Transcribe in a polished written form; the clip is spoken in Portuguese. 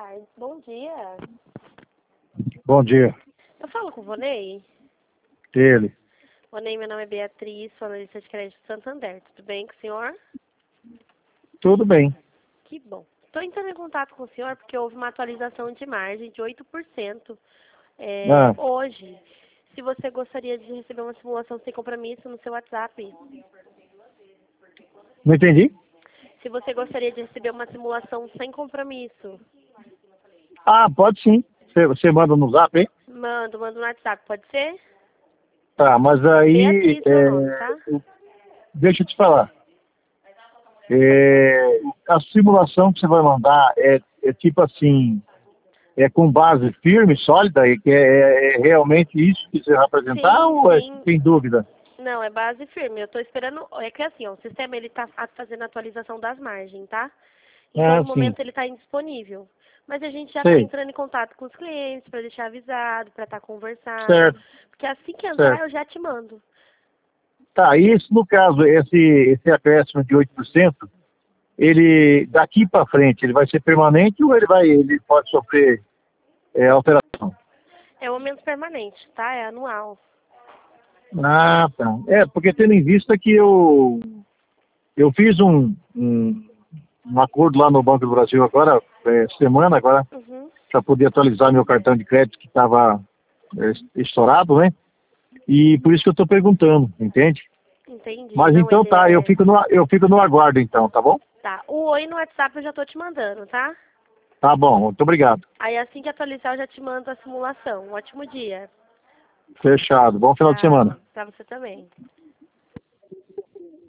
tarde. Bom dia. Bom dia. Eu falo com o Vonei? Ele. Vonei, meu nome é Beatriz, sou analista de crédito do Santander. Tudo bem com o senhor? Tudo bem. Que bom. Estou entrando em contato com o senhor porque houve uma atualização de margem de 8% hoje. Se você gostaria de receber uma simulação sem compromisso no seu WhatsApp. Não entendi? Se você gostaria de receber uma simulação sem compromisso. Ah, pode sim. Você manda no zap, hein? Mando no WhatsApp, pode ser? Tá, mas aí... Beatriz, meu nome, tá? Deixa eu te falar. A simulação que você vai mandar é tipo assim... É com base firme, sólida, e que é realmente isso que você vai apresentar Sim, ou sim. tem dúvida? Não, é base firme. Eu tô esperando. É que assim, ó, o sistema ele tá fazendo a atualização das margens, tá? Então, Ah, no sim. momento ele tá indisponível. Mas a gente já tá Sei. entrando em contato com os clientes para deixar avisado, para estar conversado. Certo, Porque assim que entrar, certo. eu já te mando. Tá, isso no caso, esse acréscimo de 8%, ele daqui para frente, ele vai ser permanente ou ele pode sofrer alteração? É um aumento permanente, tá? É anual. Ah, tá. Porque tendo em vista que eu fiz um acordo lá no Banco do Brasil agora, semana agora, Uhum. para poder atualizar meu cartão de crédito que estava estourado, né? E por isso que eu estou perguntando, entende? Entendi. Mas Não, então ele tá, é. eu fico no aguardo então, tá bom? Tá. O oi no WhatsApp eu já tô te mandando, tá? Tá bom, muito obrigado. Aí assim que atualizar, eu já te mando a simulação. Um ótimo dia. Fechado. Bom final de semana. Pra você também.